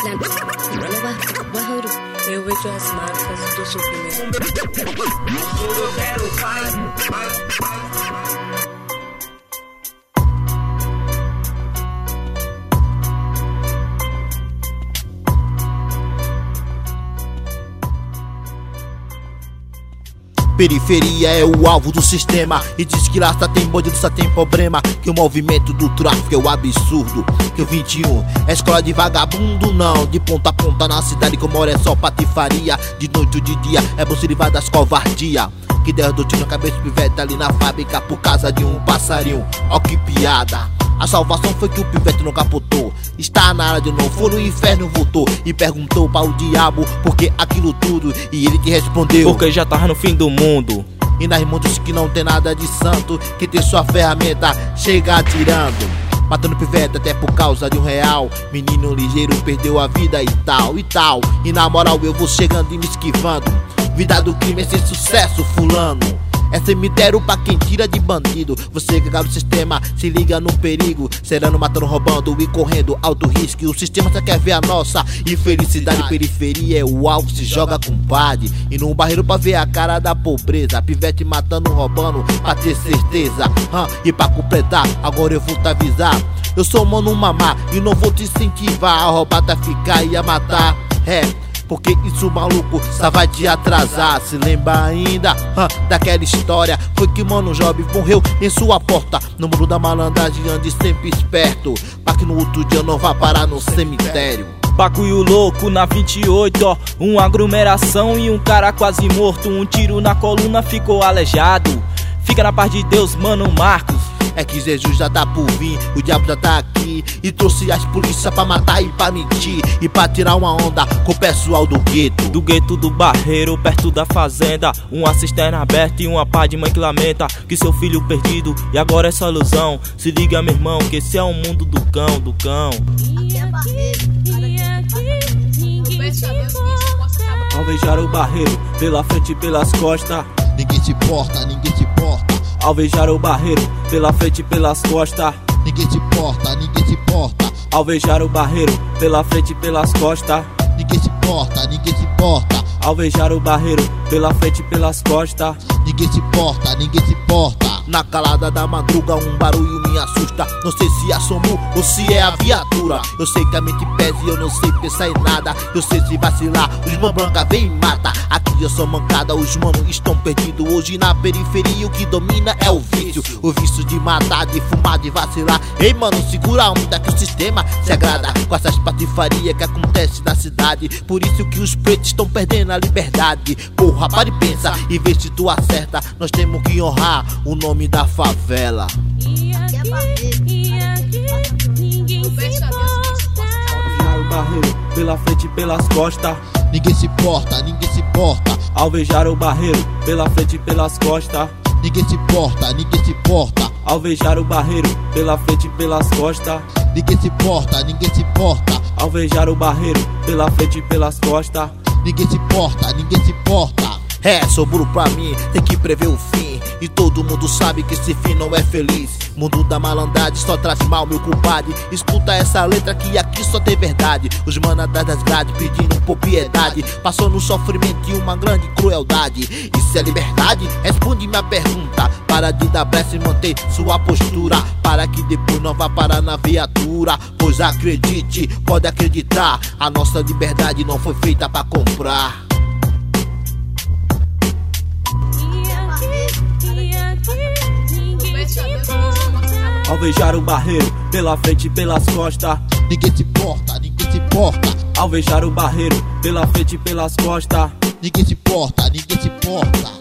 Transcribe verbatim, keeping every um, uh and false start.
Eu vejo as marcas do sofrimento. Eu quero paz. Periferia é o alvo do sistema e diz que lá só tem bandido, só tem problema. Que o movimento do tráfico é o absurdo. Que o vinte e um é escola de vagabundo, não. De ponta a ponta na cidade que eu moro é só patifaria. De noite ou de dia é bom se livrar das covardia. Que Deus do tiro na cabeça do pivete ali na fábrica por causa de um passarinho. Ó que piada. A salvação foi que o pivete não capotou. Está na área de novo, foi no inferno, voltou e perguntou para o diabo por que aquilo tudo. E ele te respondeu: porque já tava no fim do mundo. E nas mãos dos que não tem nada de santo, que tem sua ferramenta, chega atirando, matando pivete até por causa de um real. Menino ligeiro perdeu a vida e tal, e tal. E na moral eu vou chegando e me esquivando. Vida do crime é sem sucesso, fulano. É cemitério pra quem tira de bandido. Você que caga o sistema, se liga no perigo. Serando, matando, roubando e correndo alto risco. E o sistema só quer ver a nossa infelicidade. Periferia é o alvo, se joga com padre. E num barreiro pra ver a cara da pobreza. Pivete matando, roubando, pra ter certeza. hum, E pra completar, agora eu vou te avisar. Eu sou mano mamá e não vou te incentivar a roubar, a ficar e a matar. É, porque isso maluco só vai te atrasar. Se lembra ainda hum, daquela história? Foi que mano Job morreu em sua porta. No mundo da malandragem ande sempre esperto, pra que no outro dia não vá parar no cemitério. Bagulho louco na vinte e oito, ó. Uma aglomeração e um cara quase morto. Um tiro na coluna ficou aleijado. Fica na paz de Deus, mano Marcos. É que Jesus já tá por vir, o diabo já tá aqui e trouxe as polícias pra matar e pra mentir e pra tirar uma onda com o pessoal do gueto. Do gueto do Barreiro, perto da fazenda. Uma cisterna aberta e uma pá de mãe que lamenta que seu filho perdido e agora é só ilusão. Se liga meu irmão, que esse é o mundo do cão, do cão. E aqui, e aqui, ninguém se importa. Alvejar o Barreiro, pela frente e pelas costas. Ninguém se importa, ninguém se importa. Alvejar o Barreiro, pela frente e pelas costas. Ninguém se importa, ninguém se importa. Alvejar o Barreiro, pela frente e pelas costas. Ninguém se importa, ninguém se importa. Alvejar o Barreiro, pela frente e pelas costas. Ninguém se importa, ninguém se importa. Na calada da madruga um barulho me assusta. Não sei se é assomo ou se é a viatura. Eu sei que a mente pesa e eu não sei pensar em nada. Eu sei se vacilar, os mãos brancas vem e mata. Aqui eu sou mancada, os manos estão perdidos. Hoje na periferia o que domina é o vício. O vício de matar, de fumar, de vacilar. Ei mano, segura a onda que o sistema se agrada com essas patifarias que acontece na cidade. Por isso que os pretos estão perdendo a liberdade. Porra, para e pensa e vê se tu acerta. Nós temos que honrar o nome da favela. E aqui, e aqui, ninguém se importa. Alvejar o Barreiro, pela frente e pelas costas. Ninguém se importa, ninguém se importa. Alvejar o Barreiro, pela frente e pelas costas. Ninguém se importa, ninguém se importa. Alvejar o Barreiro, pela frente e pelas costas. Ninguém se importa, ninguém se importa. Alvejar o Barreiro, pela frente e pelas costas. Ninguém se importa, ninguém se importa. É, sobrou pra mim, tem que prever o fim. E todo mundo sabe que esse fim não é feliz. Mundo da malandragem só traz mal, meu culpado. Escuta essa letra que aqui só tem verdade. Os manos atrás das grades pedindo por piedade. Passou no sofrimento e uma grande crueldade. Isso é liberdade? Responde minha pergunta. Para de dar brecha e manter sua postura, para que depois não vá parar na viatura. Pois acredite, pode acreditar, a nossa liberdade não foi feita pra comprar. Alvejar o Barreiro, pela frente e pelas costas. Ninguém se importa, ninguém se importa. Alvejar o Barreiro, pela frente e pelas costas. Ninguém se importa, ninguém se importa.